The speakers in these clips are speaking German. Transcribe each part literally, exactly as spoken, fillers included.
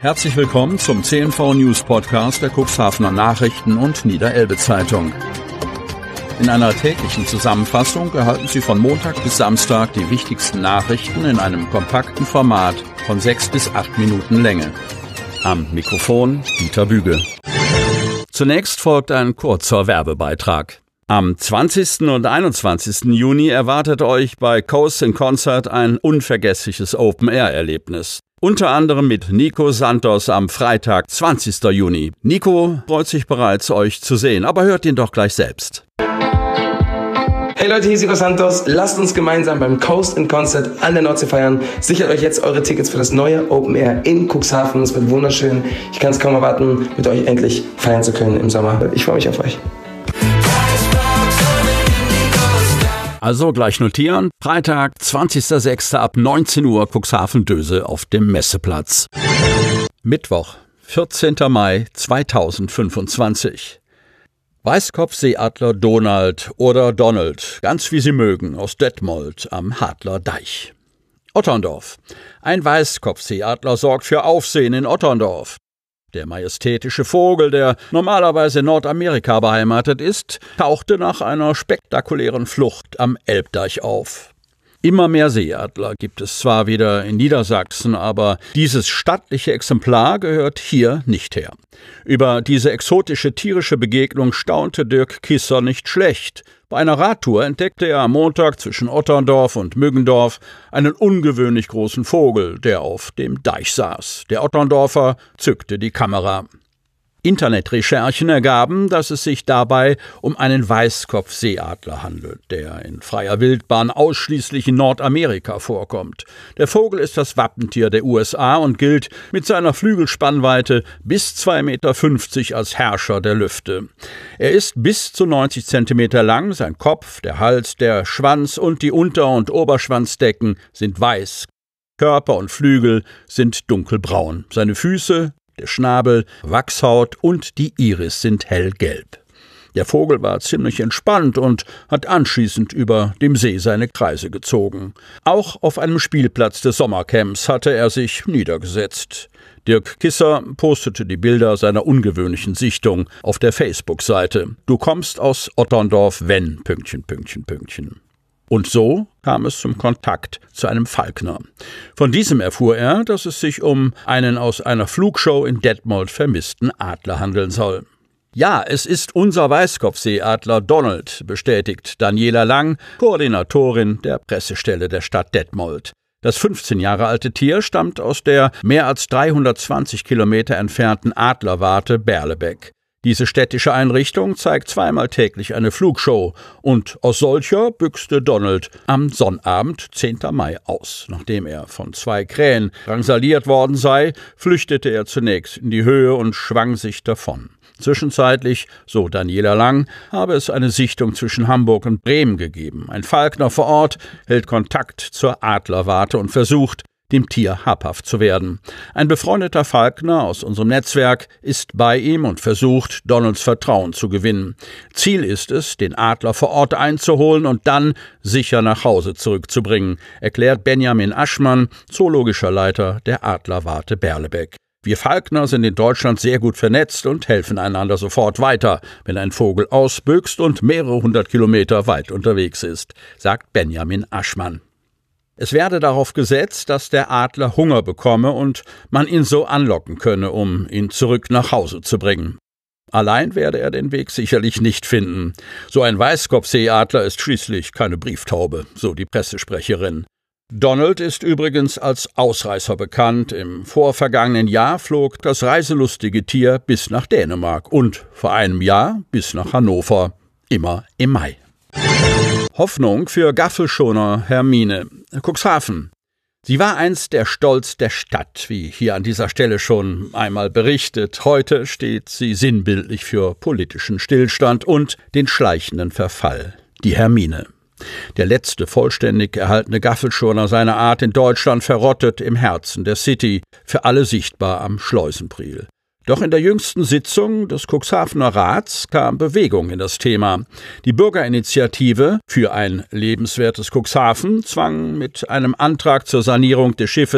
Herzlich willkommen zum C N V News Podcast der Cuxhavener Nachrichten und Niederelbe Zeitung. In einer täglichen Zusammenfassung erhalten Sie von Montag bis Samstag die wichtigsten Nachrichten in einem kompakten Format von sechs bis acht Minuten Länge. Am Mikrofon Dieter Büge. Zunächst folgt ein kurzer Werbebeitrag. Am zwanzigsten und einundzwanzigsten Juni erwartet euch bei Coast in Concert ein unvergessliches Open-Air-Erlebnis. Unter anderem mit Nico Santos am Freitag, zwanzigsten Juni. Nico freut sich bereits, euch zu sehen, aber hört ihn doch gleich selbst. Hey Leute, hier ist Nico Santos. Lasst uns gemeinsam beim Coast in Concert an der Nordsee feiern. Sichert euch jetzt eure Tickets für das neue Open Air in Cuxhaven. Es wird wunderschön. Ich kann es kaum erwarten, mit euch endlich feiern zu können im Sommer. Ich freue mich auf euch. Also gleich notieren, Freitag, zwanzigsten sechsten ab neunzehn Uhr Cuxhaven-Döse auf dem Messeplatz. Mittwoch, vierzehnten Mai zweitausendfünfundzwanzig. Weißkopfseeadler Donald oder Donald, ganz wie Sie mögen, aus Detmold am Hadler Deich. Otterndorf. Ein Weißkopfseeadler sorgt für Aufsehen in Otterndorf. Der majestätische Vogel, der normalerweise in Nordamerika beheimatet ist, tauchte nach einer spektakulären Flucht am Elbdeich auf. Immer mehr Seeadler gibt es zwar wieder in Niedersachsen, aber dieses stattliche Exemplar gehört hier nicht her. Über diese exotische tierische Begegnung staunte Dirk Kisser nicht schlecht. Bei einer Radtour entdeckte er am Montag zwischen Otterndorf und Müggendorf einen ungewöhnlich großen Vogel, der auf dem Deich saß. Der Otterndorfer zückte die Kamera. Internetrecherchen ergaben, dass es sich dabei um einen Weißkopfseeadler handelt, der in freier Wildbahn ausschließlich in Nordamerika vorkommt. Der Vogel ist das Wappentier der U S A und gilt mit seiner Flügelspannweite bis zwei Meter fünfzig als Herrscher der Lüfte. Er ist bis zu neunzig Zentimeter lang, sein Kopf, der Hals, der Schwanz und die Unter- und Oberschwanzdecken sind weiß. Körper und Flügel sind dunkelbraun. Seine Füße, der Schnabel, Wachshaut und die Iris sind hellgelb. Der Vogel war ziemlich entspannt und hat anschließend über dem See seine Kreise gezogen. Auch auf einem Spielplatz des Sommercamps hatte er sich niedergesetzt. Dirk Kisser postete die Bilder seiner ungewöhnlichen Sichtung auf der Facebook-Seite. Du kommst aus Otterndorf, wenn... Pünktchen, Pünktchen, Pünktchen. Und so kam es zum Kontakt zu einem Falkner. Von diesem erfuhr er, dass es sich um einen aus einer Flugshow in Detmold vermissten Adler handeln soll. Ja, es ist unser Weißkopfseeadler Donald, bestätigt Daniela Lang, Koordinatorin der Pressestelle der Stadt Detmold. Das fünfzehn Jahre alte Tier stammt aus der mehr als dreihundertzwanzig Kilometer entfernten Adlerwarte Berlebeck. Diese städtische Einrichtung zeigt zweimal täglich eine Flugshow und aus solcher büchste Donald am Sonnabend, zehnten Mai, aus. Nachdem er von zwei Krähen drangsaliert worden sei, flüchtete er zunächst in die Höhe und schwang sich davon. Zwischenzeitlich, so Daniela Lang, habe es eine Sichtung zwischen Hamburg und Bremen gegeben. Ein Falkner vor Ort hält Kontakt zur Adlerwarte und versucht, dem Tier habhaft zu werden. Ein befreundeter Falkner aus unserem Netzwerk ist bei ihm und versucht, Donalds Vertrauen zu gewinnen. Ziel ist es, den Adler vor Ort einzuholen und dann sicher nach Hause zurückzubringen, erklärt Benjamin Aschmann, zoologischer Leiter der Adlerwarte Berlebeck. Wir Falkner sind in Deutschland sehr gut vernetzt und helfen einander sofort weiter, wenn ein Vogel ausbüchst und mehrere hundert Kilometer weit unterwegs ist, sagt Benjamin Aschmann. Es werde darauf gesetzt, dass der Adler Hunger bekomme und man ihn so anlocken könne, um ihn zurück nach Hause zu bringen. Allein werde er den Weg sicherlich nicht finden. So ein Weißkopfseeadler ist schließlich keine Brieftaube, so die Pressesprecherin. Donald ist übrigens als Ausreißer bekannt. Im vorvergangenen Jahr flog das reiselustige Tier bis nach Dänemark und vor einem Jahr bis nach Hannover, immer im Mai. Hoffnung für Gaffelschoner Hermine. Cuxhaven. Sie war einst der Stolz der Stadt, wie hier an dieser Stelle schon einmal berichtet. Heute steht sie sinnbildlich für politischen Stillstand und den schleichenden Verfall. Die Hermine. Der letzte vollständig erhaltene Gaffelschoner seiner Art in Deutschland verrottet im Herzen der City, für alle sichtbar am Schleusenpriel. Doch in der jüngsten Sitzung des Cuxhavener Rats kam Bewegung in das Thema. Die Bürgerinitiative für ein lebenswertes Cuxhaven zwang mit einem Antrag zur Sanierung des Schiffes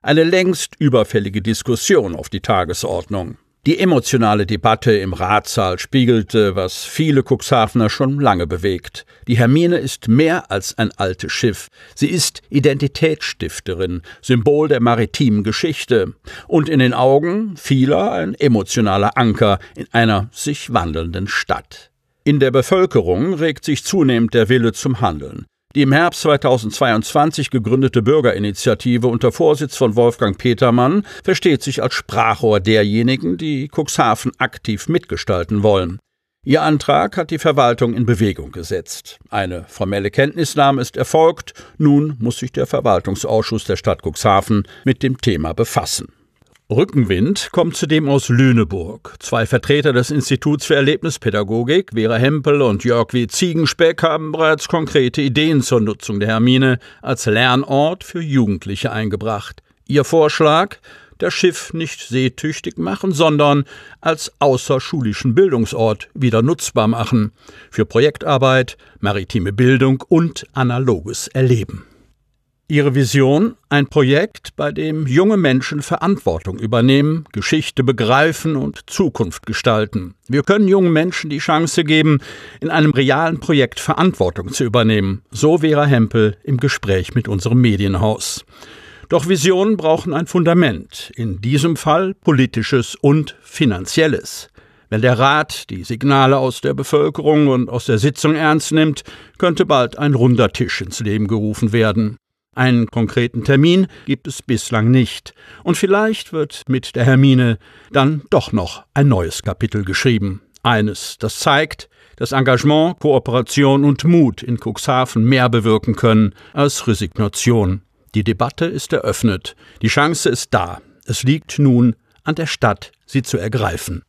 Eine längst überfällige Diskussion auf die Tagesordnung. Die emotionale Debatte im Ratssaal spiegelte, was viele Cuxhavener schon lange bewegt. Die Hermine ist mehr als ein altes Schiff. Sie ist Identitätsstifterin, Symbol der maritimen Geschichte und in den Augen vieler ein emotionaler Anker in einer sich wandelnden Stadt. In der Bevölkerung regt sich zunehmend der Wille zum Handeln. Die im Herbst zweitausendzweiundzwanzig gegründete Bürgerinitiative unter Vorsitz von Wolfgang Petermann versteht sich als Sprachrohr derjenigen, die Cuxhaven aktiv mitgestalten wollen. Ihr Antrag hat die Verwaltung in Bewegung gesetzt. Eine formelle Kenntnisnahme ist erfolgt, nun muss sich der Verwaltungsausschuss der Stadt Cuxhaven mit dem Thema befassen. Rückenwind kommt zudem aus Lüneburg. Zwei Vertreter des Instituts für Erlebnispädagogik, Vera Hempel und Jörg W. Ziegenspeck, haben bereits konkrete Ideen zur Nutzung der Hermine als Lernort für Jugendliche eingebracht. Ihr Vorschlag: das Schiff nicht seetüchtig machen, sondern als außerschulischen Bildungsort wieder nutzbar machen. Für Projektarbeit, maritime Bildung und analoges Erleben. Ihre Vision: ein Projekt, bei dem junge Menschen Verantwortung übernehmen, Geschichte begreifen und Zukunft gestalten. Wir können jungen Menschen die Chance geben, in einem realen Projekt Verantwortung zu übernehmen, so Vera Hempel im Gespräch mit unserem Medienhaus. Doch Visionen brauchen ein Fundament, in diesem Fall politisches und finanzielles. Wenn der Rat die Signale aus der Bevölkerung und aus der Sitzung ernst nimmt, könnte bald ein runder Tisch ins Leben gerufen werden. Einen konkreten Termin gibt es bislang nicht. Und vielleicht wird mit der Hermine dann doch noch ein neues Kapitel geschrieben. Eines, das zeigt, dass Engagement, Kooperation und Mut in Cuxhaven mehr bewirken können als Resignation. Die Debatte ist eröffnet. Die Chance ist da. Es liegt nun an der Stadt, sie zu ergreifen.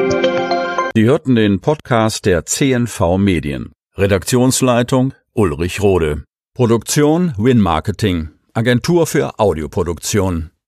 Sie hörten den Podcast der C N V Medien. Redaktionsleitung Ulrich Rode. Produktion Win Marketing, Agentur für Audioproduktion.